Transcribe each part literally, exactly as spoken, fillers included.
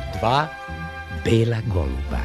dva bela goluba.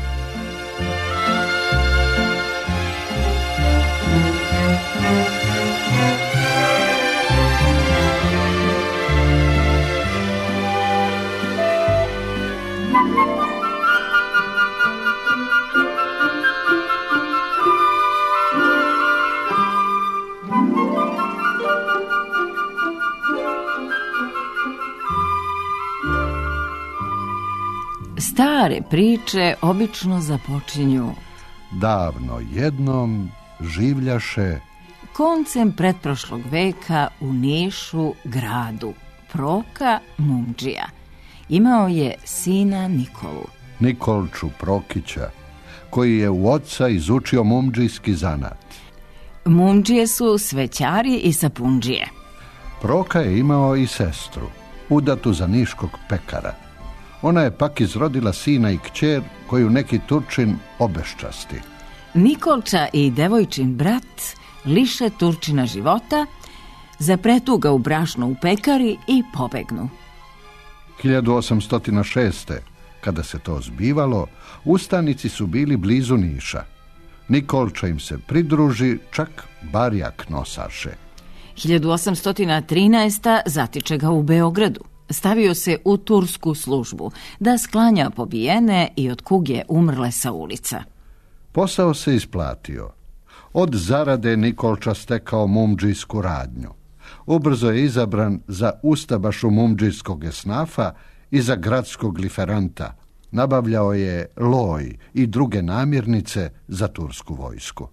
Stare priče obično započinju: davno jednom življaše koncem pretprošlog veka u Nišu gradu Proka Mumdžija. Imao je sina Nikolu. Nikolču Prokića, koji je u oca izučio mumdžijski zanat. Mumdžije su svećari i sapundžije. Proka je imao i sestru, udatu za niškog pekara. Ona je pak izrodila sina i kćer koju neki Turčin obeščasti. Nikolča i devojčin brat liše Turčina života, zapletu ga u brašno u pekari i pobegnu. hiljadu osamsto šeste. Kada se to zbivalo, ustanici su bili blizu Niša. Nikolča im se pridruži, čak barjak nosaše. hiljadu osamsto trinaeste. zatiče ga u Beogradu. Stavio se u tursku službu da sklanja pobijene i od kuge umrle sa ulica. Posao se isplatio. Od zarade Nikolča stekao mumdžijsku radnju. Ubrzo je izabran za ustabašu mumdžijskog esnafa i za gradskog liferanta. Nabavljao je loj i druge namirnice za tursku vojsku.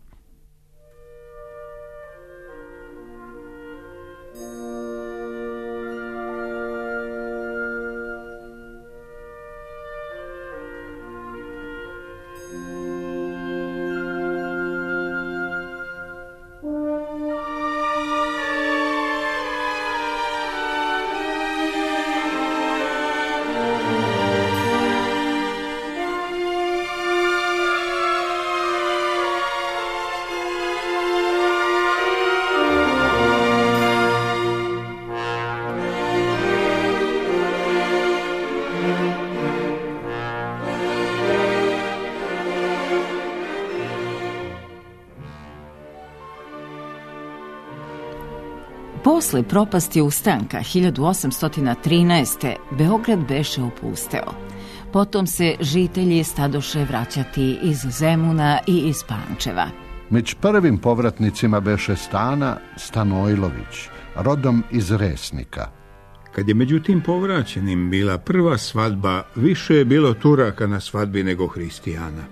Posle propasti ustanka hiljadu osamsto trinaeste. Beograd beše opusteo. Potom se žitelji stadoše vraćati iz Zemuna i iz Pančeva. Među prvim povratnicima beše Stana Stanojlović, rodom iz Resnika. Kad je među tim povraćenim bila prva svadba, više je bilo Turaka na svadbi nego Hristijana.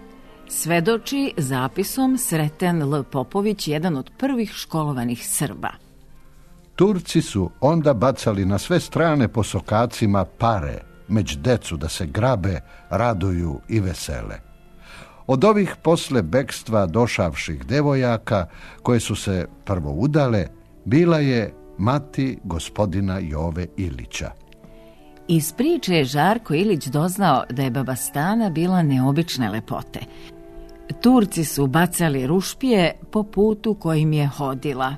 Svedoči zapisom Sreten L. Popović, jedan od prvih školovanih Srba. Turci su onda bacali na sve strane po sokacima pare, među decu da se grabe, raduju i vesele. Od ovih posle bekstva došavših devojaka, koje su se prvo udale, bila je mati gospodina Jove Ilića. Iz priče je Žarko Ilić doznao da je baba Stana bila neobične lepote. Turci su bacali rušpije po putu kojim je hodila.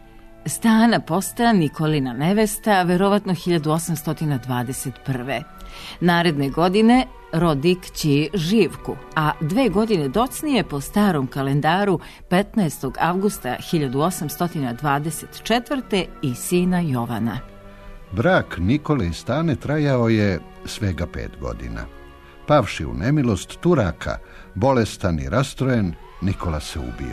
Stana posta Nikolina nevesta, verovatno hiljadu osamsto dvadeset prve. Naredne godine rodi kći Živku, a dve godine docnije po starom kalendaru petnaestog avgusta hiljadu osamsto dvadeset četvrte. i sina Jovana. Brak Nikole i Stane trajao je svega pet godina. Pavši u nemilost Turaka, bolestan i rastrojen, Nikola se ubio.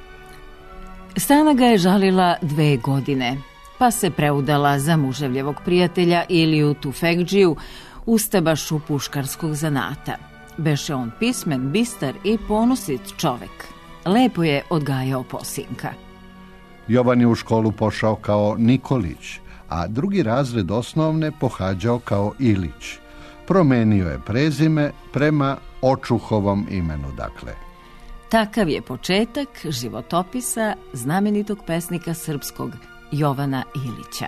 Stana ga je žalila dve godine, pa se preudala za muževljevog prijatelja Iliju Tufekdžiju, ustabašu puškarskog zanata. Beše on pismen, bistar i ponosit čovek. Lepo je odgajao posinka. Jovan je u školu pošao kao Nikolić, a drugi razred osnovne pohađao kao Ilić. Promenio je prezime prema očuhovom imenu, dakle. Takav je početak životopisa znamenitog pesnika srpskog Jovana Ilića.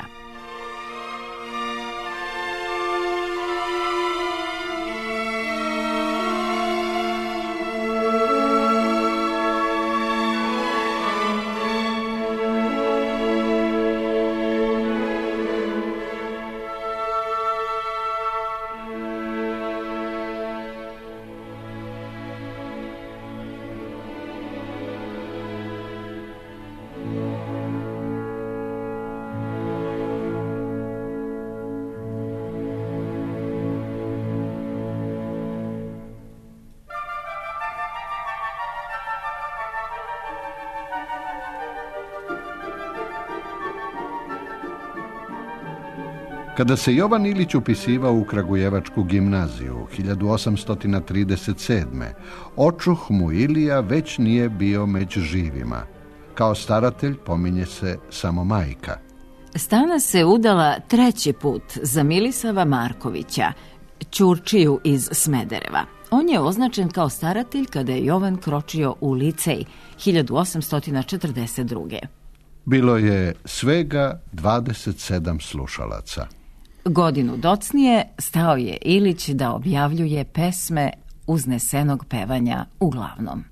Kada se Jovan Ilić upisivao u Kragujevačku gimnaziju hiljadu osamsto trideset sedme. očuh mu Ilija već nije bio među živima. Kao staratelj pominje se samo majka. Stana se udala treći put za Milisava Markovića, Ćurčiju iz Smedereva. On je označen kao staratelj kada je Jovan kročio u licej hiljadu osamsto četrdeset druge. Bilo je svega dvadeset sedam slušalaca. Godinu docnije stao je Ilić da objavljuje pesme uznesenog pevanja uglavnom.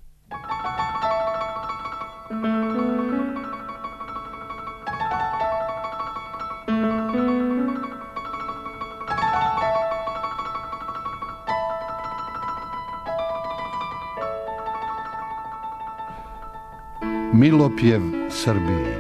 Milopjev Srbiji.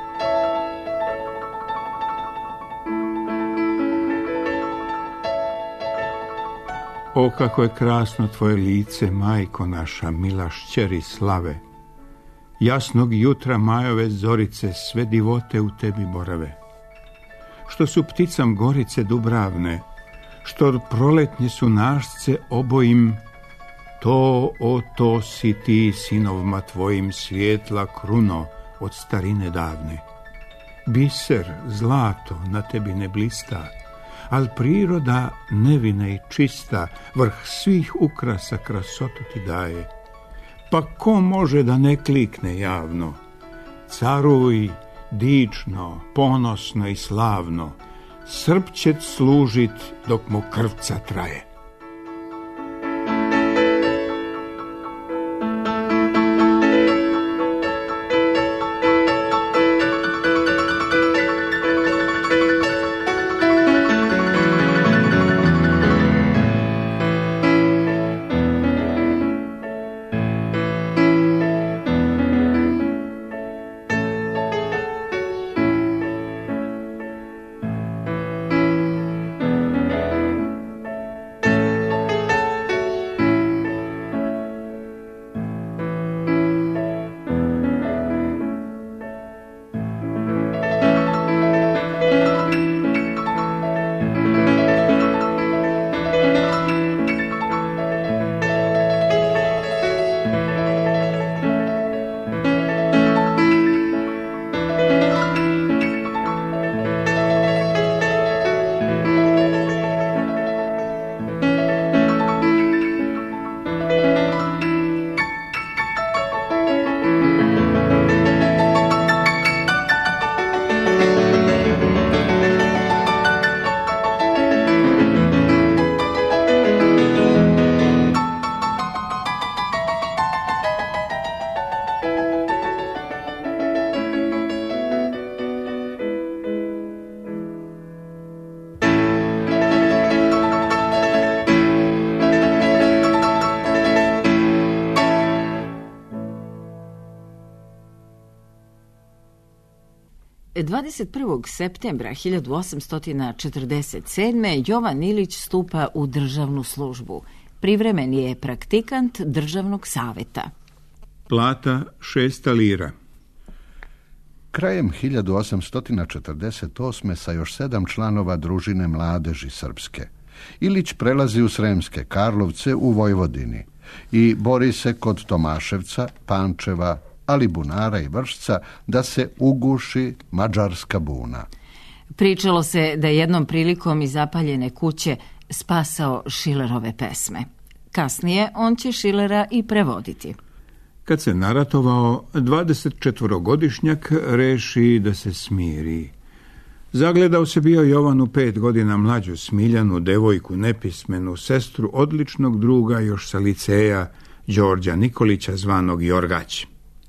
O, kako je krasno tvoje lice, majko naša, mila šćeri slave. Jasnog jutra majove zorice, sve divote u tebi borave. Što su pticam gorice dubravne, što proletnje su našce obojim, to, o to si ti, sinovma tvojim, svijetla kruno od starine davne. Biser, zlato na tebi ne blista, al priroda nevina i čista, vrh svih ukrasa krasotu ti daje. Pa ko može da ne klikne javno? Caruj, dično, ponosno i slavno, Srb će služit dok mu krvca traje. dvadeset prvog septembra hiljadu osamsto četrdeset sedme. Jovan Ilić stupa u državnu službu. Privremeni je praktikant državnog saveta. Plata šesta lira. Krajem hiljadu osamsto četrdeset osme. sa još sedam članova družine mladeži srpske, Ilić prelazi u Sremske Karlovce u Vojvodini i bori se kod Tomaševca, Pančeva, ali Bunara i Vršca da se uguši mađarska buna. Pričalo se da je jednom prilikom iz zapaljene kuće spasao Šilerove pesme. Kasnije on će Šilera i prevoditi. Kad se naratovao, dvadesetčetvorogodišnjak reši da se smiri. Zagledao se bio Jovan u pet godina mlađu Smiljanu, devojku nepismenu, sestru odličnog druga još sa liceja, Đorđa Nikolića zvanog Jorgać.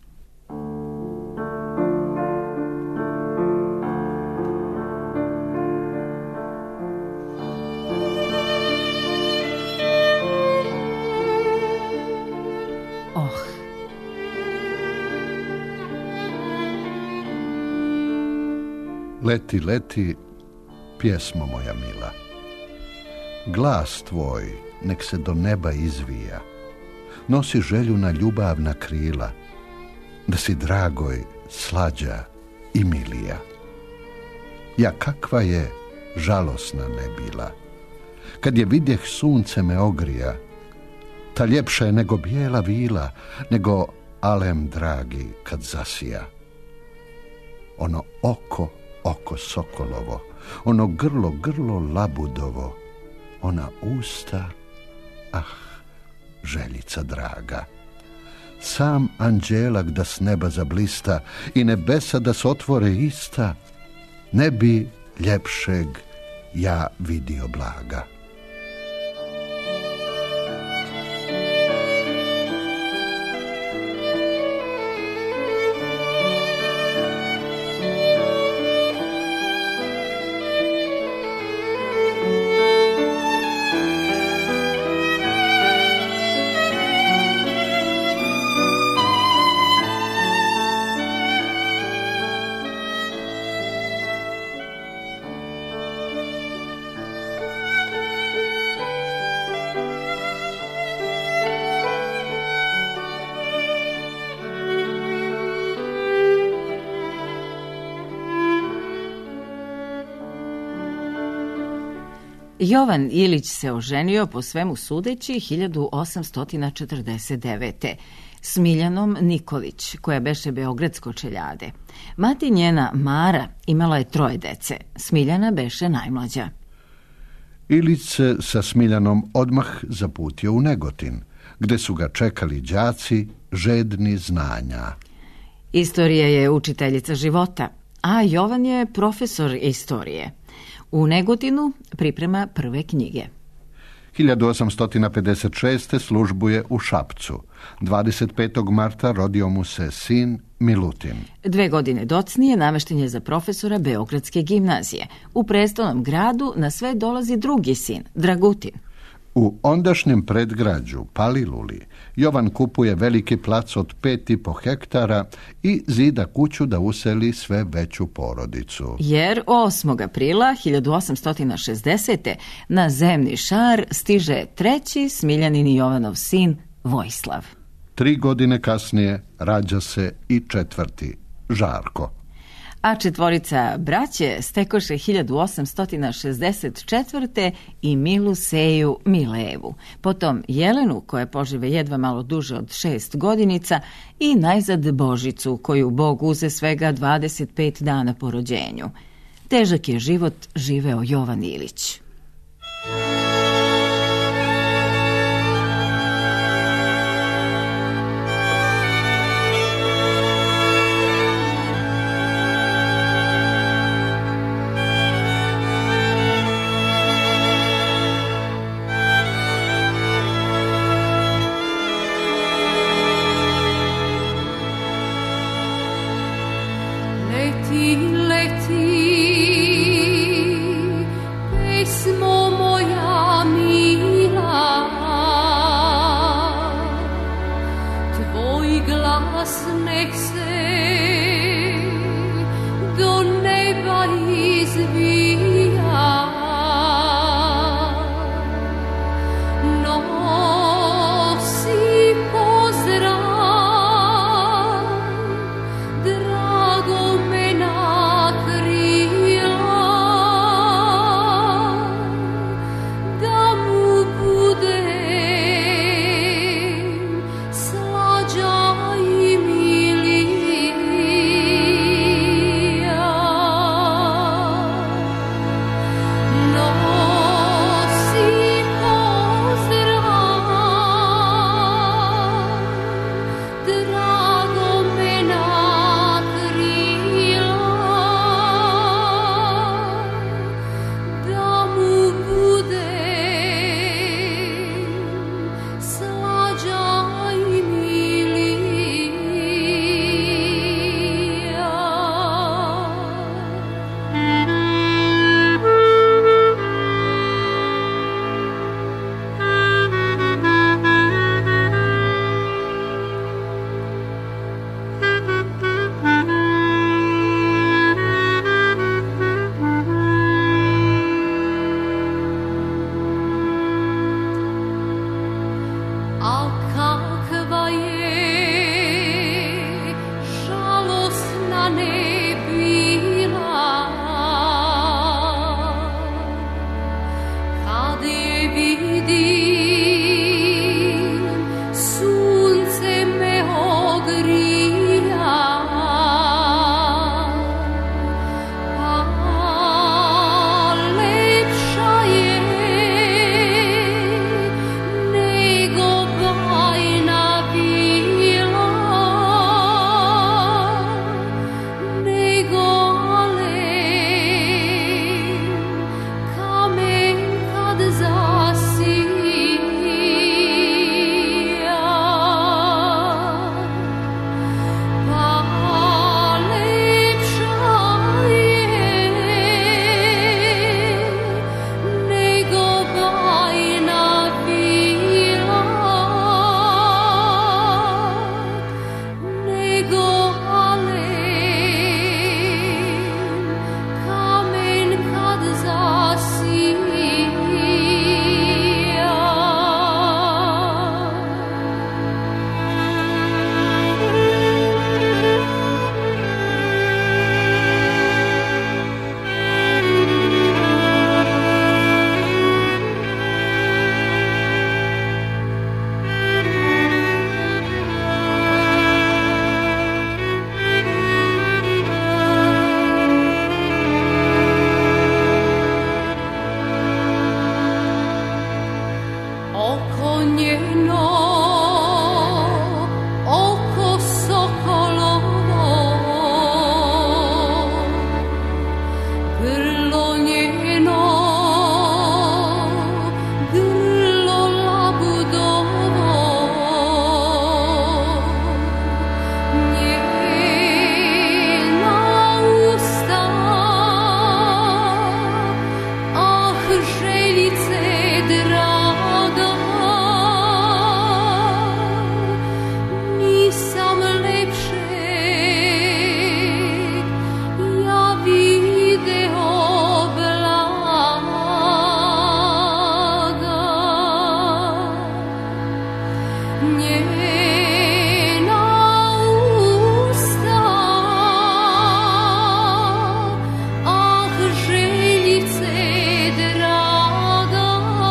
Leti, leti, pjesmo moja mila. Glas tvoj nek se do neba izvija, nosi želju na ljubavna krila, da si dragoj slađa i milija. Ja kakva je žalosna ne bila. Kad je vidjeh sunce me ogrija, ta ljepša je nego bijela vila, nego alem dragi kad zasija. Ono oko, oko sokolovo, ono grlo, grlo labudovo, ona usta, ah, željica draga. Sam anđelak da s neba zablista i nebesa da se otvore ista, ne bi ljepšeg ja vidio blaga. Jovan Ilić se oženio po svemu sudeći hiljadu osamsto četrdeset devete. Smiljanom Nikolić, koja beše beogradsko čeljade. Mati njena Mara imala je troje dece. Smiljana beše najmlađa. Ilić se sa Smiljanom odmah zaputio u Negotin, gde su ga čekali đaci žedni znanja. Istorija je učiteljica života, a Jovan je profesor istorije. U Negotinu priprema prve knjige. hiljadu osamsto pedeset šeste službuje u Šapcu. dvadeset petog marta rodio mu se sin Milutin. Dve godine docnije namešten je za profesora Beogradske gimnazije. U prestolnom gradu na sve dolazi drugi sin, Dragutin. U ondašnjem predgrađu Paliluli Jovan kupuje veliki plac od pet i po hektara i zida kuću da useli sve veću porodicu. Jer osmog aprila hiljadu osamsto šezdesete na zemni šar stiže treći Smiljanin i Jovanov sin Vojislav. Tri godine kasnije rađa se i četvrti, Žarko. A četvorica braće stekoše hiljadu osamsto šezdeset četvrte i Milu Seju Milevu, potom Jelenu, koja požive jedva malo duže od šest godinica, i najzad Božicu, koju Bog uze svega dvadeset pet dana po rođenju. Težak je život živeo Jovan Ilić. Leti, leti, pesmo moja, grlo njeno, grlo labudovo, njena usta, ah, željice draga, nisam lepše ja video blaga. Njena usta, ah, željice draga,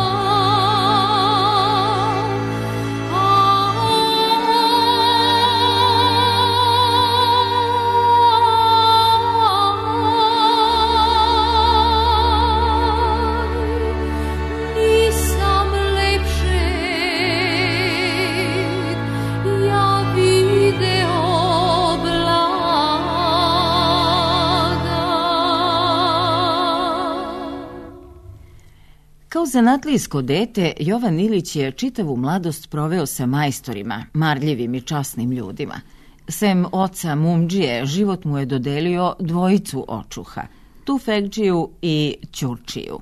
nisam lepše ja video blaga. Kao zanatlijsko dete, Jovan Ilić je čitavu mladost proveo sa majstorima, marljivim i časnim ljudima. Sem oca Mumdžije, život mu je dodelio dvojicu očuha, Tufekdžiju i Ćurčiju.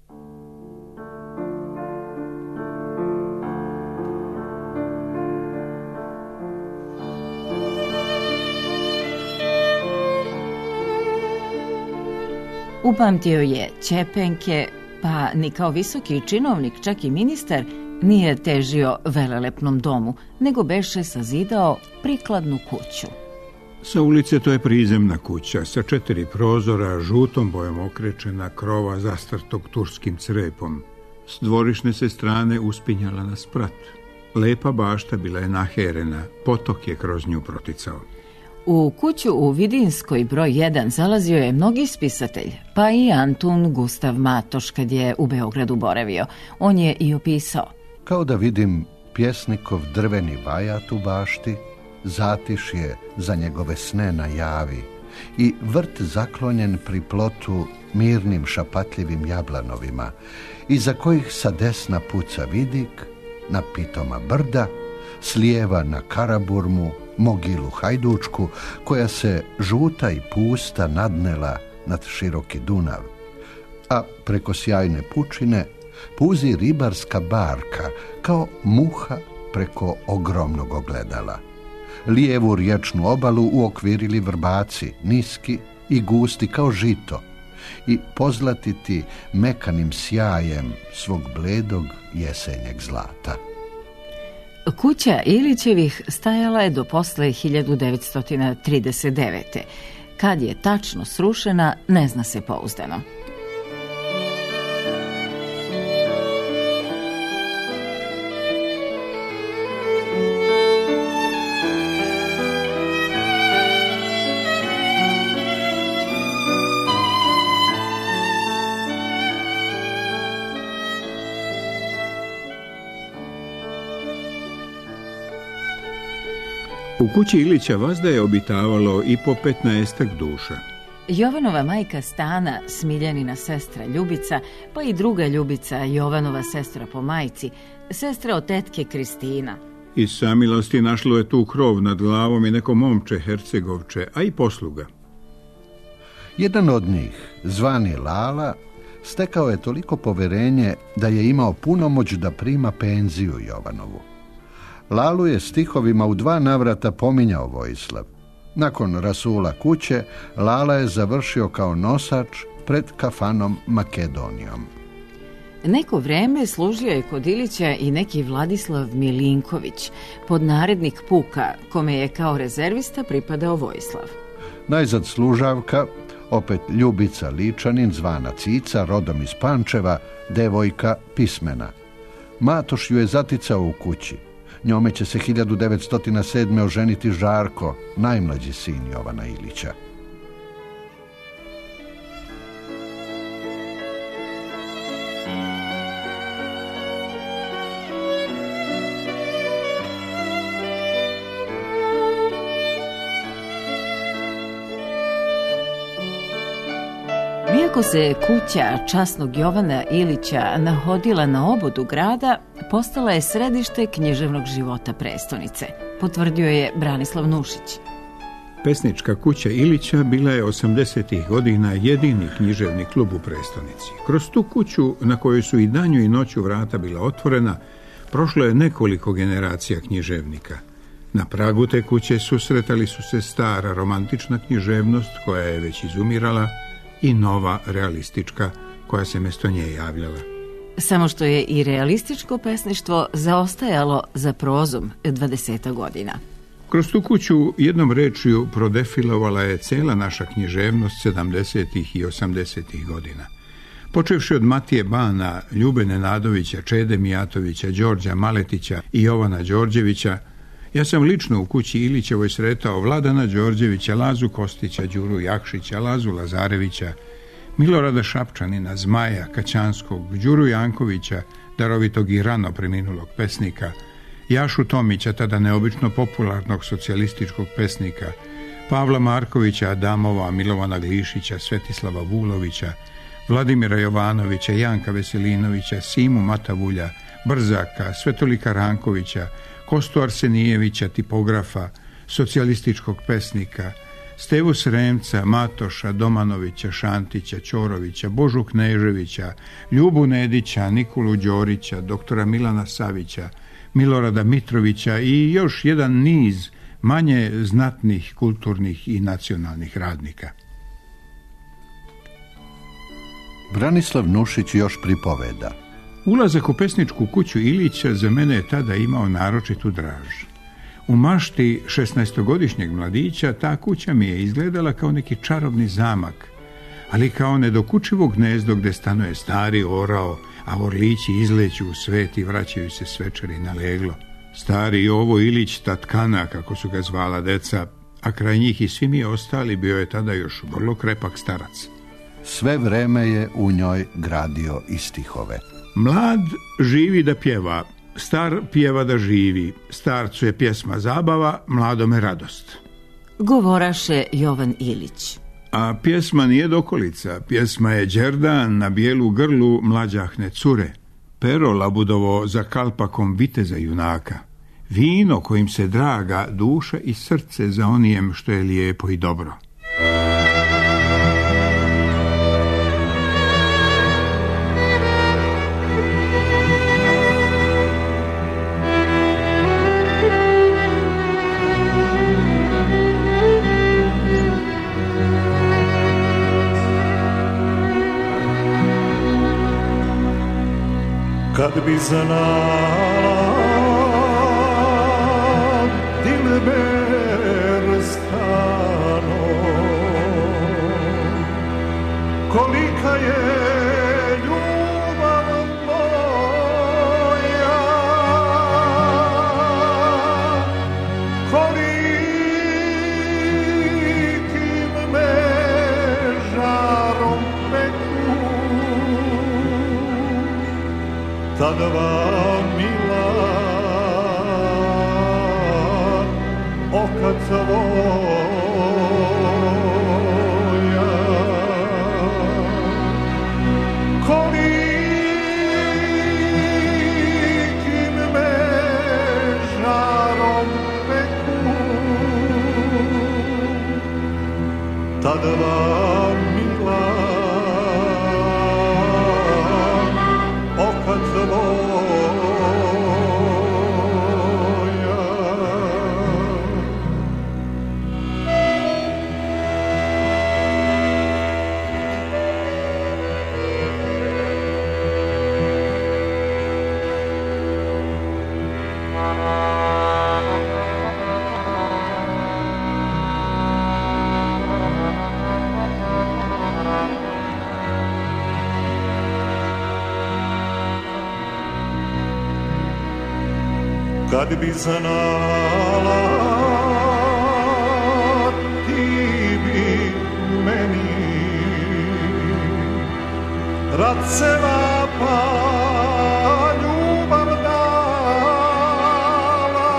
Upamtio je ćepenke, pa ni kao visoki činovnik, čak i ministar, nije težio velelepnom domu, nego beše sazidao prikladnu kuću. Sa ulice to je prizemna kuća, sa četiri prozora, žutom bojom okrečena, krova zastrtog turskim crepom. S dvorišne se strane uspinjala na sprat. Lepa bašta bila je naherena, potok je kroz nju proticao. U kuću u Vidinskoj broj jedan zalazio je mnogi spisatelj, pa i Antun Gustav Matoš kad je u Beogradu boravio. On je i opisao: Kao da vidim pjesnikov drveni vajat u bašti, zatišje za njegove sne na javi i vrt zaklonjen pri plotu mirnim šapatljivim jablanovima, iza kojih sa desna puca vidik, na pitoma brda, s lijeva na Karaburmu, mogilu Hajdučku, koja se žuta i pusta nadnela nad široki Dunav, a preko sjajne pučine puzi ribarska barka kao muha preko ogromnog ogledala. Lijevu riječnu obalu uokvirili vrbaci, niski i gusti kao žito, i pozlatiti mekanim sjajem svog bledog jesenjeg zlata. Kuća Ilićevih stajala je do posle hiljadu devetsto trideset devete. Kad je tačno srušena, ne zna se pouzdano. U kući Ilića vazda je obitavalo i po petnaestak duša. Jovanova majka Stana, Smiljanina sestra Ljubica, pa i druga Ljubica, Jovanova sestra po majci, sestra od tetke Kristina. Iz samilosti našlo je tu krov nad glavom i neko momče Hercegovče, a i posluga. Jedan od njih, zvani Lala, stekao je toliko poverenje da je imao punomoć da prima penziju Jovanovu. Lalu je stihovima u dva navrata pominjao Vojislav. Nakon rasula kuće, Lala je završio kao nosač pred kafanom Makedonijom. Neko vreme služio je kod Ilića i neki Vladislav Milinković, podnarednik puka, kome je kao rezervista pripadao Vojislav. Najzad služavka, opet Ljubica Ličanin, zvana Cica, rodom iz Pančeva, devojka pismena. Matoš ju je zaticao u kući. Njome će se hiljadu devetsto sedme. oženiti Žarko, najmlađi sin Jovana Ilića. Bio Iako se kuća časnog Jovana Ilića nahodila na obodu grada, postala je središte književnog života prestonice, potvrdio je Branislav Nušić. Pesnička kuća Ilića bila je osamdesetih godina jedini književni klub u prestonici. Kroz tu kuću, na kojoj su i danju i noću vrata bila otvorena, prošlo je nekoliko generacija književnika. Na pragu te kuće susretali su se stara romantična književnost, koja je već izumirala, i nova realistička, koja se mjesto nje javljala. Samo što je i realističko pesništvo zaostajalo za prozom dvadeseta godina. Kroz tu kuću jednom rečju prodefilovala je cela naša književnost sedamdesetih i osamdesetih godina. Počevši od Matije Bana, Ljube Nenadovića, Čede Mijatovića, Đorđa Maletića i Jovana Đorđevića, ja sam lično u kući Ilićevoj sretao Vladana Đorđevića, Lazu Kostića, Đuru Jakšića, Lazu Lazarevića, Milorada Šapčanina, Zmaja Kaćanskog, Đuru Jankovića, darovitog i rano preminulog pesnika, Jašu Tomića, tada neobično popularnog socijalističkog pesnika, Pavla Markovića, Adamova, Milovana Glišića, Svetislava Vulovića, Vladimira Jovanovića, Janka Veselinovića, Simu Matavulja, Brzaka, Svetolika Rankovića, Kostu Arsenijevića, tipografa, socijalističkog pesnika, Stevu Sremca, Matoša, Domanovića, Šantića, Ćorovića, Božu Kneževića, Ljubu Nedića, Nikolu Đorića, doktora Milana Savića, Milorada Mitrovića i još jedan niz manje znatnih kulturnih i nacionalnih radnika. Branislav Nušić još pripoveda. Ulazak u pesničku kuću Ilića za mene je tada imao naročitu draž. U mašti šesnaestogodišnjeg mladića ta kuća mi je izgledala kao neki čarobni zamak, ali kao nedokučivo gnezdo gde stanuje stari orao, a orlići izleću u svet i vraćaju se svečari na leglo. Stari Jovo Ilić Tatkana, kako su ga zvala deca, a kraj njih i svi mi ostali, bio je tada još vrlo krepak starac. Sve vreme je u njoj gradio i stihove. Mlad živi da pjeva, star pjeva da živi, starcu je pjesma zabava, mladome radost. Govoraše Jovan Ilić. A pjesma nije dokolica, pjesma je đerdan na bijelu grlu mlađahne cure, pero labudovo za kalpakom viteza junaka, vino kojim se draga duša i srce za onijem što je lijepo i dobro. Kad bi znala Dilber stano kolika je ljubav moja, kolikim me žarom peku, ta dva mila oka tvoja, kolikim me žarom peku, ta dva mila oka tvoja. Kad bi znala, ti bi meni rad seva pa ljubav dala,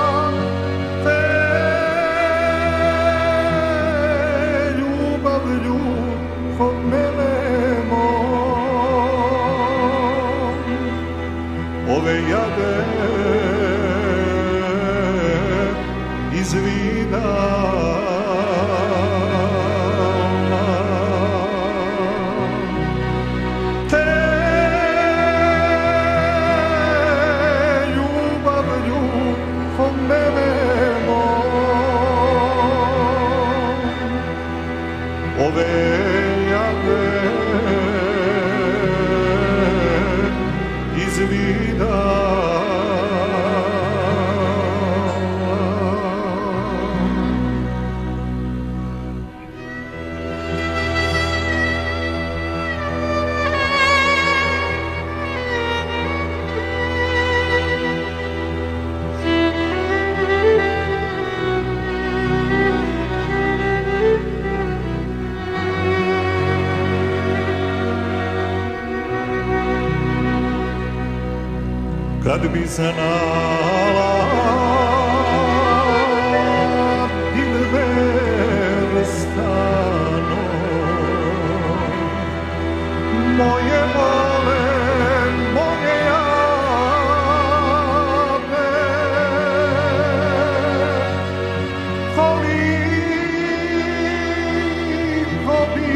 te ljubav, ljubav kod mene mom, ove jade izvidala. Te ljubavlju kod mene mom, ove jade izvidala. Kad bi znala Dilber stano, moje vole, moje jade, koliko bi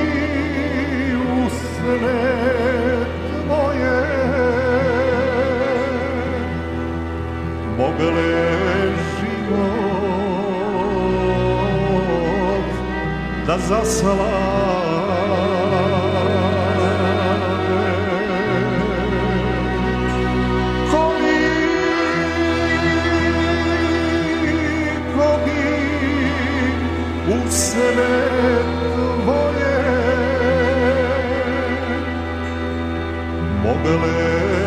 usred moje mogle život da zaslade. Koliko bi usred tvoje mogle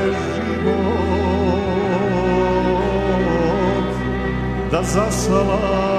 da zaslade.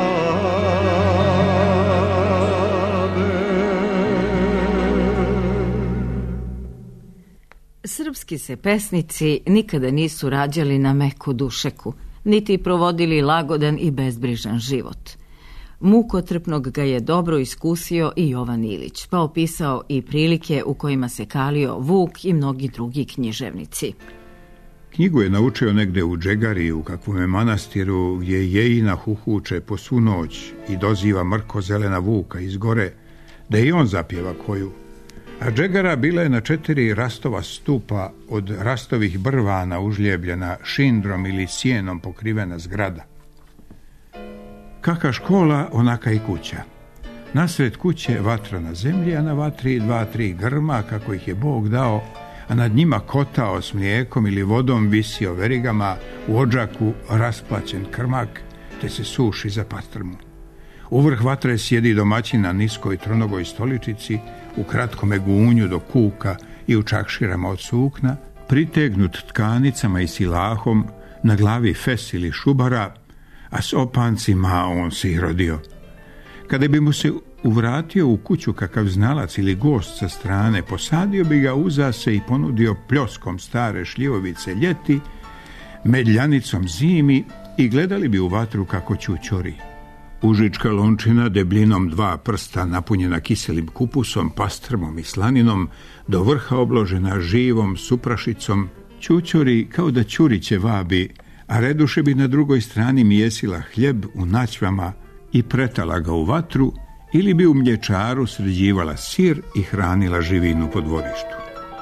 Srpski se pesnici nikada nisu rađali na meku dušeku, niti provodili lagodan i bezbrižan život. Mukotrpnog ga je dobro iskusio i Jovan Ilić, pa opisao i prilike u kojima se kalio Vuk i mnogi drugi književnici. Knjigu je naučio negde u Džegari, u kakvom manastiru, gdje Jejina huhuče po svu noć i doziva mrko zelena Vuka iz gore, da i on zapjeva koju. A Džegara bila je na četiri rastova stupa, od rastovih brvana užljebljena, šindrom ili sjenom pokrivena zgrada. Kaka škola, onaka i kuća. Nasred kuće vatra na zemlji, a na vatri dva, tri grma, kako ih je Bog dao, a nad njima kotao s mlijekom ili vodom visio verigama, u odžaku rasplaćen krmak, te se suši za pastrmu. U vrh vatre sjedi domaćin na niskoj tronogoj stoličici, u kratkome gunju do kuka i u čakširama od sukna, pritegnut tkanicama i silahom, na glavi fes ili šubara, a s opancima on se i rodio. Kada bi mu se uvratio u kuću kakav znalac ili gost sa strane, posadio bi ga uza se i ponudio pljoskom stare šljivovice ljeti, medljanicom zimi i gledali bi u vatru kako ćućori. Užička lončina debljinom dva prsta napunjena kiselim kupusom, pastrmom i slaninom, do vrha obložena živom suprašicom, ćućori kao da ćuriće vabi, a reduše bi na drugoj strani mijesila hljeb u naćvama i pretala ga u vatru, ili bi u mlječaru sređivala sir i hranila živinu po dvorištu.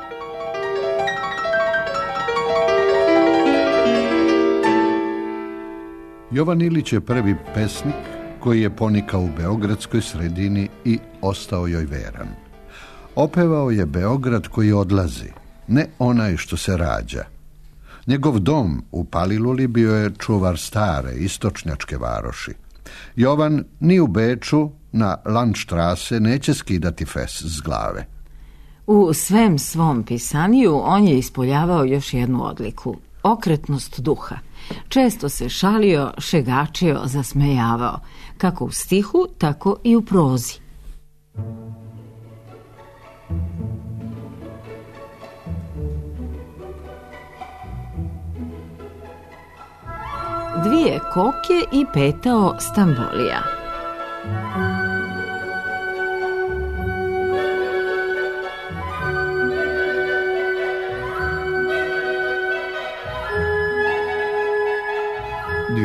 Jovan Ilić je prvi pesnik koji je ponikao u beogradskoj sredini i ostao joj veran. Opevao je Beograd koji odlazi, ne onaj što se rađa. Njegov dom u Paliluli bio je čuvar stare, istočnjačke varoši. Jovan ni u Beču na Landštrase neće skidati fes s glave. U svem svom pisaniju on je ispoljavao još jednu odliku, okretnost duha. Često se šalio, šegačio, zasmejavao, kako u stihu, tako i u prozi. Dvije koke i petao Stambolija.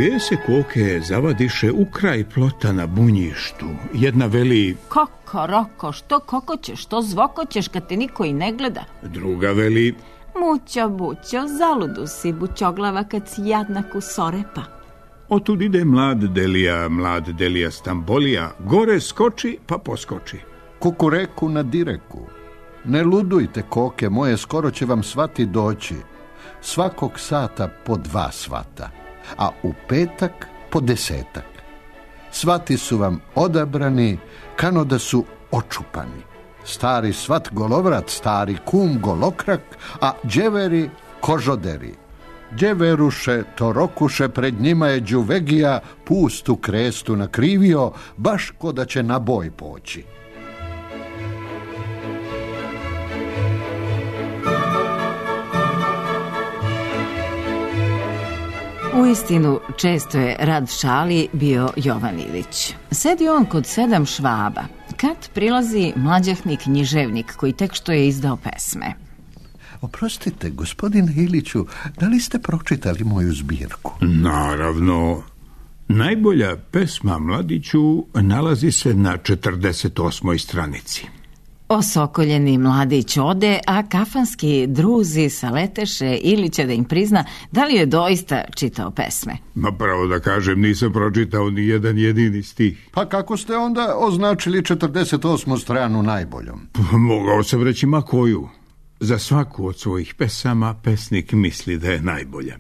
Dvije se koke zavadiše u kraj plota na bunjištu. Jedna veli: Koko, roko, što kokoćeš, što zvokoćeš kad te niko i ne gleda? Druga veli: Mućo, bućo, zaludu si, bućoglava, kad si jadnak u sorepa. Otud ide mlad Delija, mlad Delija Stambolija, gore skoči pa poskoči. Kukureku na direku. Ne ludujte, koke moje, skoro će vam svati doći. Svakog sata po dva svata, a u petak po desetak. Svati su vam odabrani, kano da su očupani. Stari svat golovrat, stari kum golokrak, a đeveri kožoderi. Đeveruše, torokuše, pred njima je đuvegija pustu krestu nakrivio, baš ko da će na boj poći. Uistinu, često je rad šali bio Jovan Ilić. Sedi on kod sedam švaba, kad prilazi mlađahni književnik koji tek što je izdao pesme. Oprostite, gospodine Iliću, da li ste pročitali moju zbirku? Naravno. Najbolja pesma, mladiću, nalazi se na četrdeset osmoj stranici. Osokoljeni mladić ode, a kafanski druzi saleteše Ilića da im prizna da li je doista čitao pesme. Ma pravo da kažem, nisam pročitao ni jedan jedini stih. Pa kako ste onda označili četrdeset osmu stranu najboljom? Mogao sam reći ma koju. Za svaku od svojih pesama pesnik misli da je najbolja.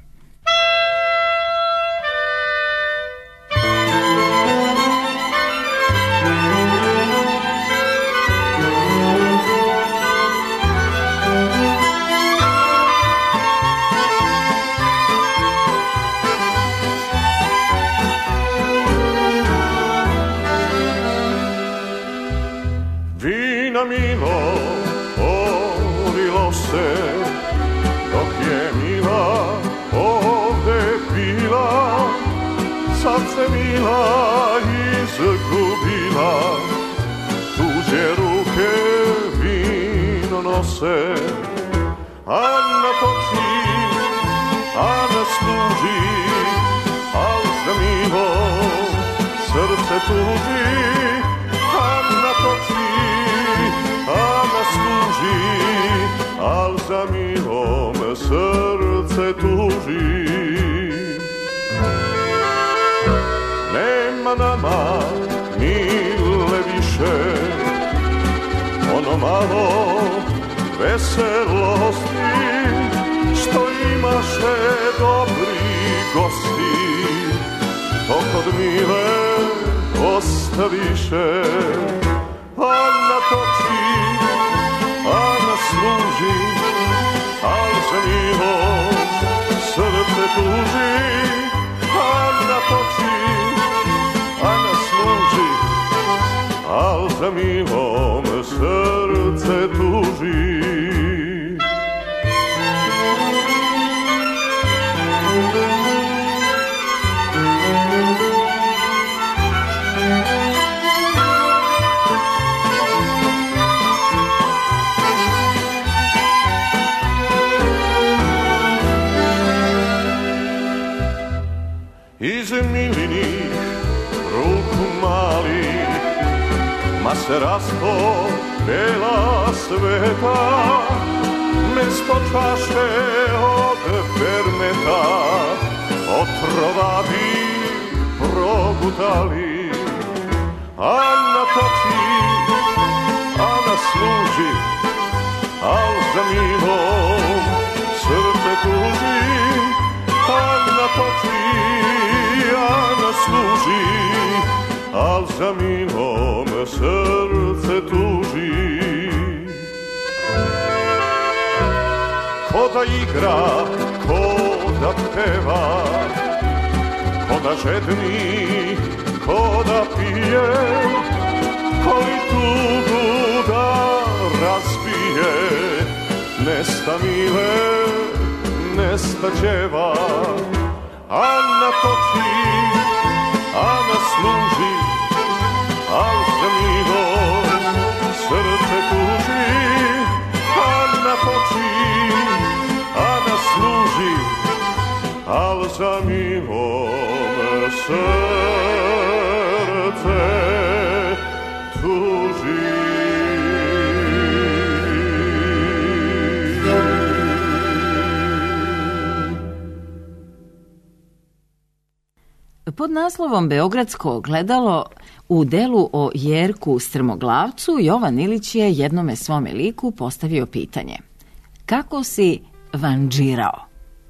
Vina milo polilo se, dok je Mila ovde pila, sad se Mila izgubila, tuđe ruke vino nose, Ana toči, Ana služi, al za Milo srce tuži, Ana toči, Ana služi, al za Milom srce tuži. Nema nama Mile više, ono malo veselosti, što imaše dobri gosti, to kod Mile ostaviše. Ana toči, Ana služi, al za Milom srce tuži. Ana toči, Ana služi, al za Milom srce tuži. Iz Milinih ruku mali, ma se rasto bela sveta, mesto čaše od permeta, otrovavi progutali. Ana toči, Ana služi, al za Milom srce tuži. Ana toči, Ana služi, al za Milom srce tuži. Ko da igra, ko da peva, ko da žedni, ko da pije, ko li tugu da razbije, nesta Mile, nesta đeva. Ana toči, Ana služi, al za Milom srce tuži. Ana toči, Ana služi, al za Milom moje srce tuži. Pod naslovom Beogradsko ogledalo u delu o Jerku Strmoglavcu Jovan Ilić je jednome svome liku postavio pitanje: kako si vanđirao?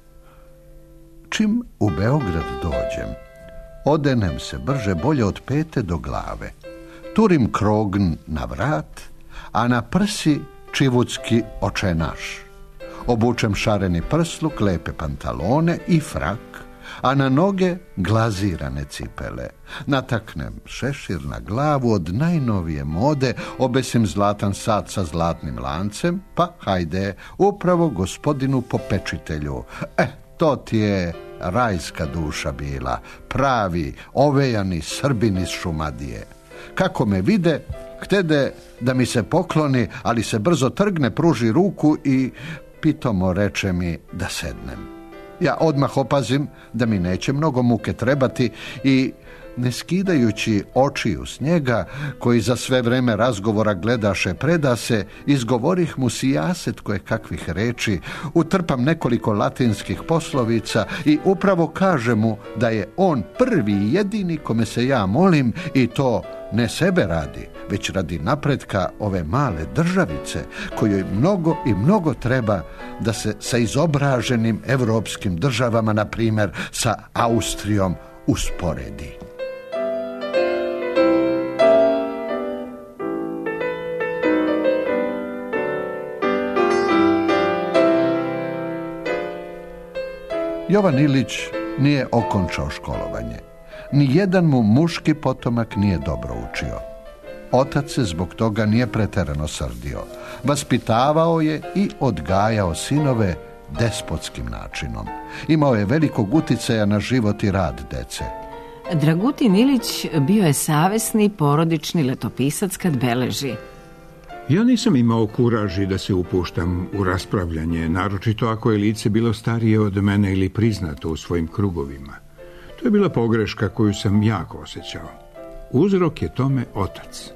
Čim u Beograd dođem, odenem se brže bolje od pete do glave, turim krogn na vrat, a na prsi čivucki oče naš. Obučem šareni prsluk, lepe pantalone i frak, a na noge glazirane cipele. Nataknem šešir na glavu od najnovije mode, obesim zlatan sat sa zlatnim lancem, pa hajde, upravo gospodinu popečitelju. E, to ti je rajska duša bila, pravi, ovejani Srbin iz Šumadije. Kako me vide, htede da mi se pokloni, ali se brzo trgne, pruži ruku i pitomo reče mi da sednem. Ja odmah opazim da mi neće mnogo muke trebati i, ne skidajući očiju s njega, koji za sve vreme razgovora gledaše predase, izgovorih mu sijaset koje kakvih reči, utrpam nekoliko latinskih poslovica i upravo kaže mu da je on prvi i jedini kome se ja molim, i to ne sebe radi, već radi napretka ove male državice, kojoj mnogo i mnogo treba da se sa izobraženim evropskim državama, na primjer sa Austrijom, usporedi. Jovan Ilić nije okončao školovanje. Nijedan mu muški potomak nije dobro učio. Otac se zbog toga nije preterano srdio. Vaspitavao je i odgajao sinove despotskim načinom. Imao je velikog uticaja na život i rad dece. Dragutin Ilić bio je savesni porodični letopisac kad beleži: ja nisam imao kuraži da se upuštam u raspravljanje, naročito ako je lice bilo starije od mene ili priznato u svojim krugovima. To je bila pogreška koju sam jako osjećao. Uzrok je tome otac.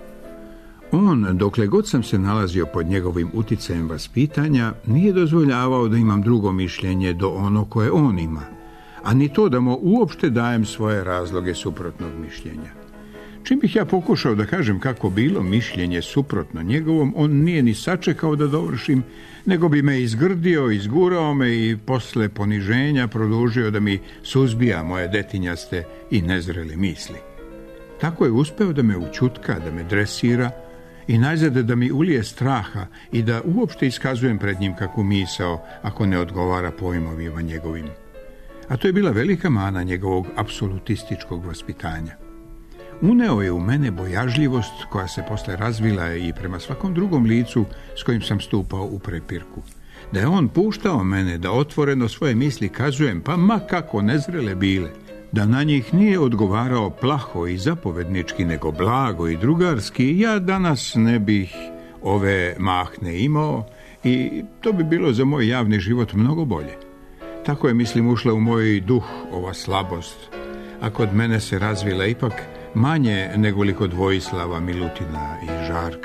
On, dokle god sam se nalazio pod njegovim uticajem vaspitanja, nije dozvoljavao da imam drugo mišljenje do ono koje on ima, a ni to da mu uopšte dajem svoje razloge suprotnog mišljenja. Čim bih ja pokušao da kažem kako bilo mišljenje suprotno njegovom, on nije ni sačekao da dovršim, nego bi me izgrdio, izgurao me i posle poniženja produžio da mi suzbija moje detinjaste i nezrele misli. Tako je uspeo da me učutka, da me dresira i najzad da mi ulije straha i da uopšte iskazujem pred njim kakvu misao ako ne odgovara pojmovima njegovim. A to je bila velika mana njegovog apsolutističkog vaspitanja. Uneo je u mene bojažljivost koja se posle razvila i prema svakom drugom licu s kojim sam stupao u prepirku. Da je on puštao mene da otvoreno svoje misli kazujem, pa ma kako nezrele bile, da na njih nije odgovarao plaho i zapovednički, nego blago i drugarski, ja danas ne bih ove mahne imao i to bi bilo za moj javni život mnogo bolje. Tako je, mislim, ušla u moj duh ova slabost, a kod mene se razvila ipak manje nego li kod Vojislava, Milutina i Žarka.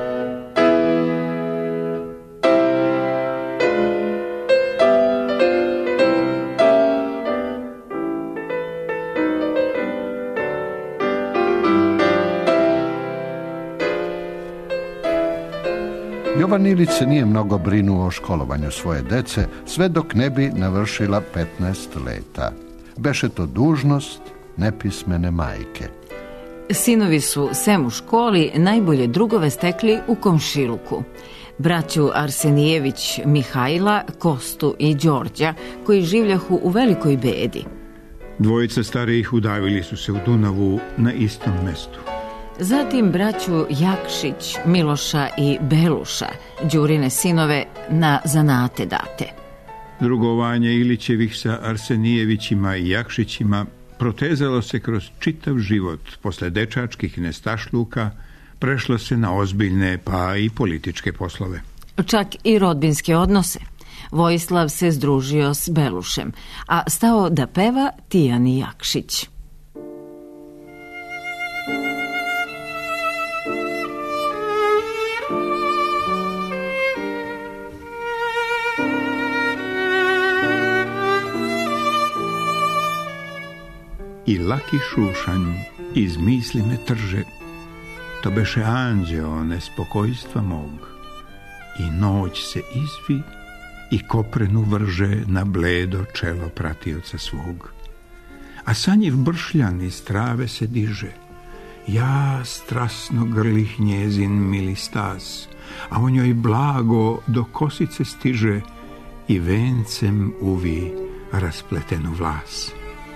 Jovan Ilić se nije mnogo brinuo o školovanju svoje dece, sve dok ne bi navršila petnaest leta. Beše to dužnost nepismene majke. Sinovi su, sem u školi, najbolje drugove stekli u komšiluku. Braću Arsenijević Mihajla, Kostu i Đorđa, koji življahu u velikoj bedi. Dvojica starijih udavili su se u Dunavu na istom mestu. Zatim braću Jakšić, Miloša i Beluša, Đurine sinove, na zanate date. Drugovanje Ilićevih sa Arsenijevićima i Jakšićima protezalo se kroz čitav život. Posle dečačkih nestašluka prešlo se na ozbiljne pa i političke poslove. Čak i rodbinske odnose. Vojislav se združio s Belušem, a stao da peva Tijani Jakšić. i laki šušanj iz misli me trže. To beše anđeo nespokojstva mog. I noć se izvi i koprenu vrže na bledo čelo pratioca svog. A sanjiv bršljan iz trave se diže. Ja strasno grlih njezin mili stas, a o njoj blago do kosice stiže i vencem uvi raspletenu vlas.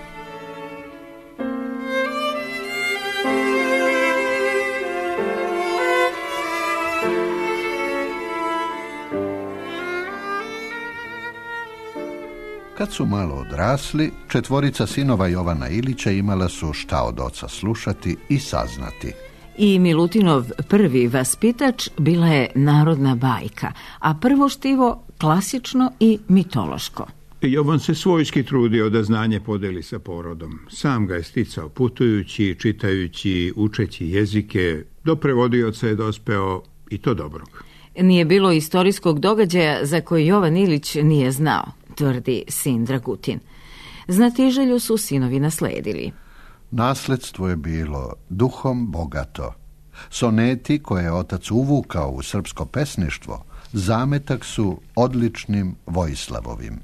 Kad su malo odrasli, četvorica sinova Jovana Ilića imala su šta od oca slušati i saznati. I Milutinov prvi vaspitač bila je narodna bajka, a prvo štivo klasično i mitološko. Jovan se svojski trudio da znanje podeli sa porodom. Sam ga je sticao putujući, čitajući, učeći jezike, do prevodioca je dospeo i to dobrog. Nije bilo istorijskog događaja za koji Jovan Ilić nije znao, tvrdi sin Dragutin. Znatiželju su sinovi nasledili. Nasledstvo je bilo duhom bogato. Soneti koje je otac uvukao u srpsko pesništvo zametak su odličnim Vojslavovim.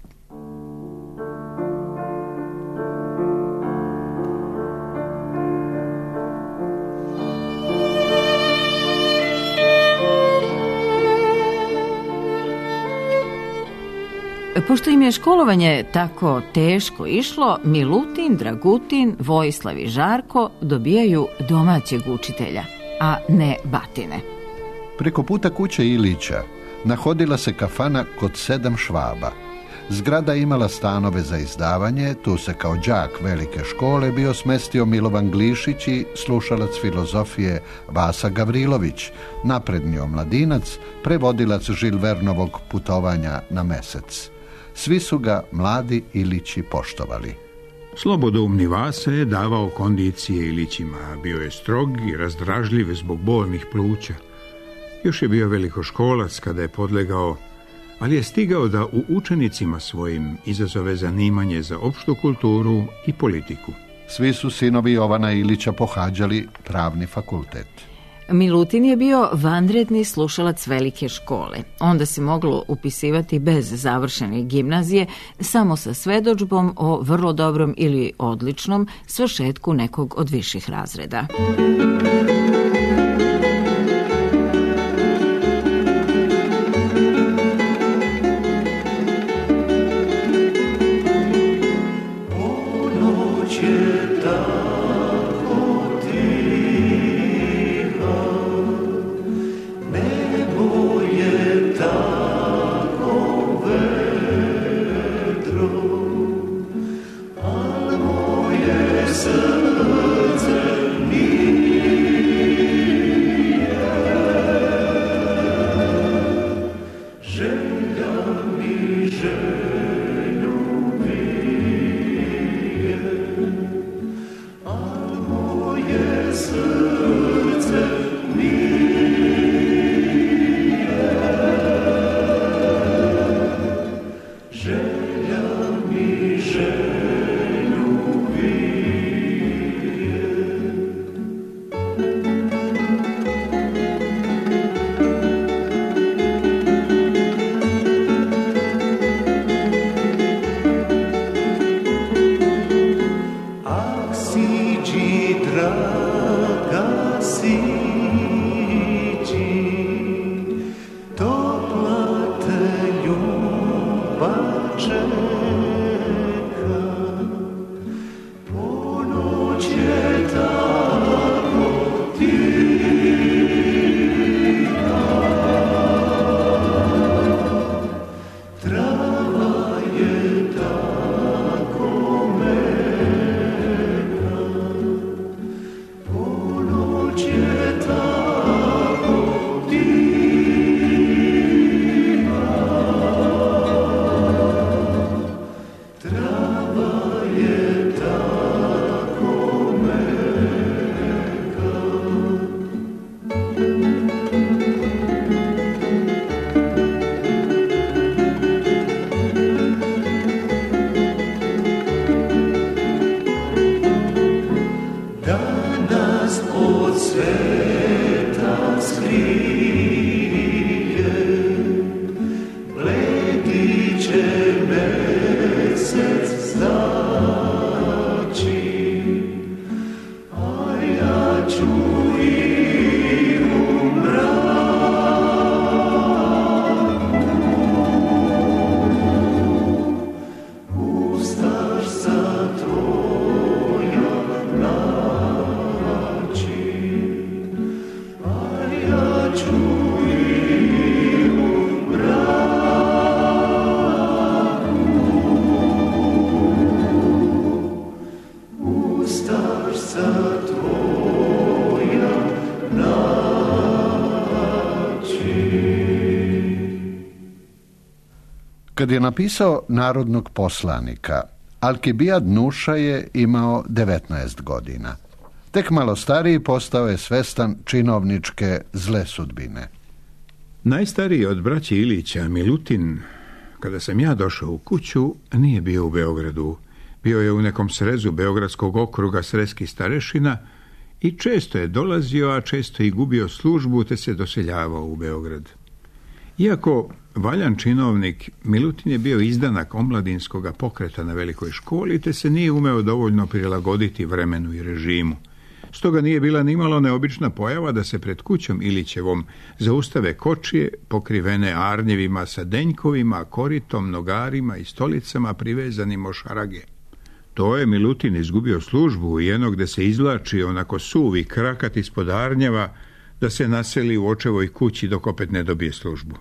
Pošto im je školovanje tako teško išlo, Milutin, Dragutin, Vojislav i Žarko dobijaju domaćeg učitelja, a ne batine. Preko puta kuće Ilića nahodila se kafana kod sedam Švaba. Zgrada imala stanove za izdavanje, tu se kao đak velike škole bio smestio Milovan Glišić i slušalac filozofije Vasa Gavrilović, napredni omladinac, prevodilac Žilvernovog putovanja na mesec. Svi su ga mladi Ilići poštovali. Slobodoumni Vasa je davao kondicije Ilićima, bio je strog i razdražljiv zbog bolnih pluća. Još je bio velikoškolac kada je podlegao, ali je stigao da u učenicima svojim izazove zanimanje za opštu kulturu i politiku. Svi su sinovi Jovana Ilića pohađali pravni fakultet. Milutin je bio vanredni slušalac velike škole. Onda se moglo upisivati bez završene gimnazije, samo sa svedodžbom o vrlo dobrom ili odličnom svršetku nekog od viših razreda. Srce mi Kad je napisao Narodnog poslanika, Alkibijad Nuša je imao devetnaest godina. Tek malo stariji postao je svestan činovničke zle sudbine. Najstariji od braće Ilića, Milutin, kada sam ja došao u kuću, nije bio u Beogradu. Bio je u nekom srezu Beogradskog okruga sreskih starešina i često je dolazio, a često i gubio službu, te se doseljavao u Beograd. Iako valjan činovnik, Milutin je bio izdanak omladinskoga pokreta na velikoj školi, te se nije umeo dovoljno prilagoditi vremenu i režimu. Stoga nije bila nimalo neobična pojava da se pred kućom Ilićevom zaustave kočije pokrivene arnjevima sa denjkovima, koritom, nogarima i stolicama privezanim o šarage. To je Milutin izgubio službu i jedno gde se izvlači onako suvi krakat ispod arnjeva da se naseli u očevoj kući dok opet ne dobije službu.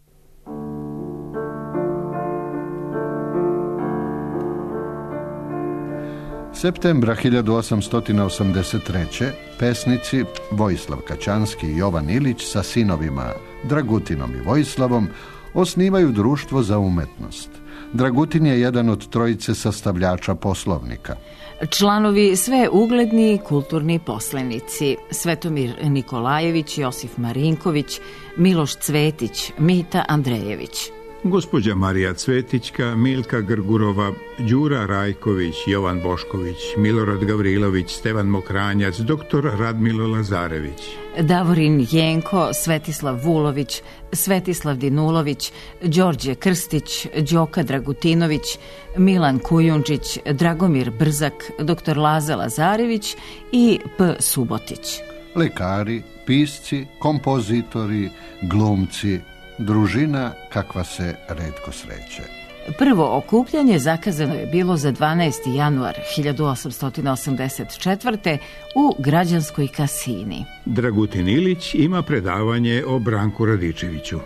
Septembra hiljadu osamsto osamdeset treće. pesnici Vojislav Kaćanski i Jovan Ilić sa sinovima Dragutinom i Vojislavom osnivaju društvo za umetnost. Dragutin je jedan od trojice sastavljača Poslovnika. Članovi sve ugledni kulturni poslenici: Svetomir Nikolajević, Josif Marinković, Miloš Cvetić, Mita Andrejević. Gospođa Marija Cvetićka, Milka Grgurova, Đura Rajković, Jovan Bošković, Milorad Gavrilović, Stevan Mokranjac, doktor Radmilo Lazarević. Davorin Jenko, Svetislav Vulović, Svetislav Dinulović, Đorđe Krstić, Đoka Dragutinović, Milan Kujundžić, Dragomir Brzak, doktor Laza Lazarević i P. Subotić. Lekari, pisci, kompozitori, glumci, družina kakva se retko sreće. Prvo okupljanje zakazano je bilo za dvanaesti januar hiljadu osamsto osamdeset četvrte. u Građanskoj kasini. Dragutin Ilić ima predavanje o Branku Radičeviću.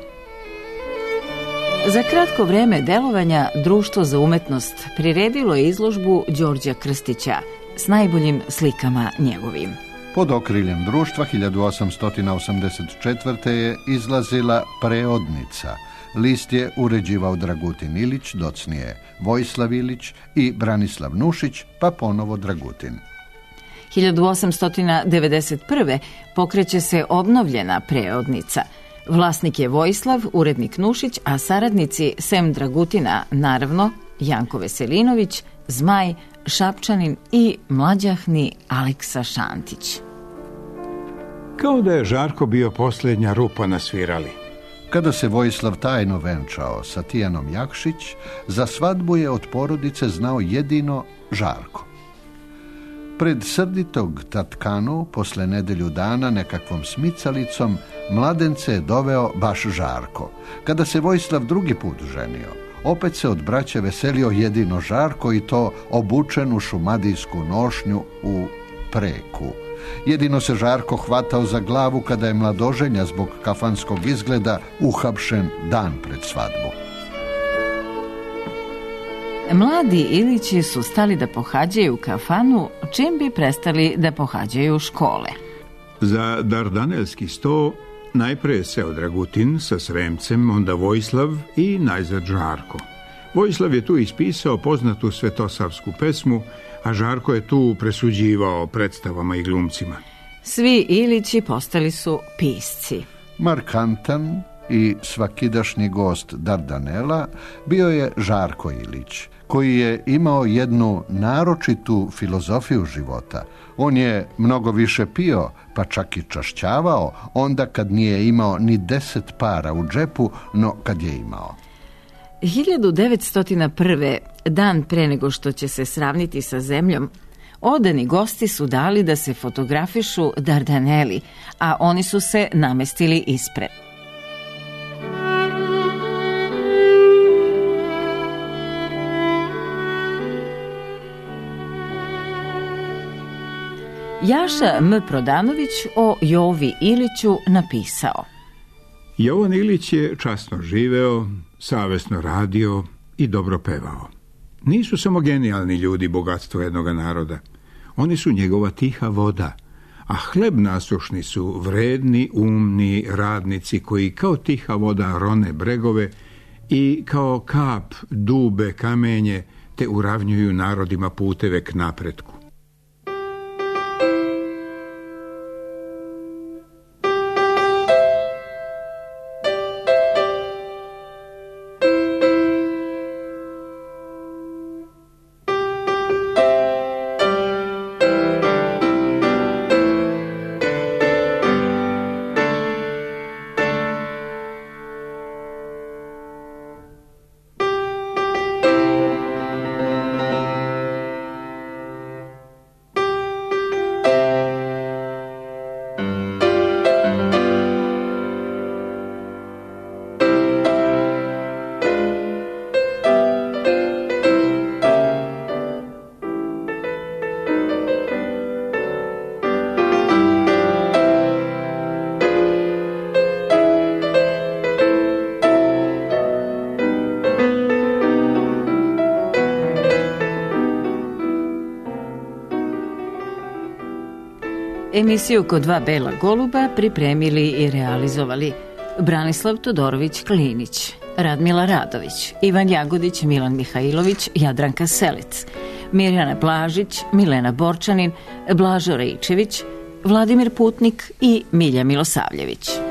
Za kratko vreme delovanja Društvo za umetnost priredilo je izložbu Đorđa Krstića s najboljim slikama njegovim. Pod okriljem društva hiljadu osamsto osamdeset četvrte. je izlazila Preodnica. List je uređivao Dragutin Ilić, docnije Vojislav Ilić i Branislav Nušić, pa ponovo Dragutin. hiljadu osamsto devedeset prve. pokreće se obnovljena Preodnica. Vlasnik je Vojislav, urednik Nušić, a saradnici sem Dragutina, naravno, Janko Veselinović, Zmaj, Šapčanin i mlađahni Aleksa Šantić. Kao da je Žarko bio posljednja rupa na svirali. Kada se Vojislav tajno venčao sa Tijanom Jakšić, za svadbu je od porodice znao jedino Žarko. Pred srditog tatkanu, posle nedelju dana nekakvom smicalicom, mladence je doveo baš Žarko. Kada se Vojislav drugi put ženio, opet se od braće veselio jedino Žarko, i to obučen u šumadijsku nošnju u preku. Jedino se Žarko hvatao za glavu kada je mladoženja zbog kafanskog izgleda uhapšen dan pred svadbu. Mladi Ilići su stali da pohađaju kafanu, čim bi prestali da pohađaju škole. Za dardanelski sto najpre je seo Dragutin sa Sremcem, onda Vojislav i najzad Žarko. Vojislav je tu ispisao poznatu svetosavsku pesmu, a Žarko je tu presuđivao predstavama i glumcima. Svi Ilići postali su pisci. Markantan i svakidašnji gost Dardanela bio je Žarko Ilić, koji je imao jednu naročitu filozofiju života. On je mnogo više pio, pa čak i čašćavao, onda kad nije imao ni deset para u džepu, no kad je imao. hiljadu devetsto prve. dan pre nego što će se sravniti sa zemljom, odani gosti su dali da se fotografišu Dardaneli, a oni su se namestili ispred. Jaša M. Prodanović o Jovi Iliću napisao: Jovan Ilić je časno živeo, savesno radio i dobro pevao. Nisu samo genijalni ljudi bogatstvo jednoga naroda. Oni su njegova tiha voda, a hleb nasušni su vredni, umni radnici koji kao tiha voda rone bregove i kao kap dube kamenje te uravnjuju narodima puteve k napretku. Emisiju Ko dva bela goluba pripremili i realizovali Branislav Todorović Klinić, Radmila Radović, Ivan Jagodić, Milan Mihajlović, Jadranka Selic, Mirjana Blažić, Milena Borčanin, Blažo Rejčević, Vladimir Putnik i Milja Milosavljević.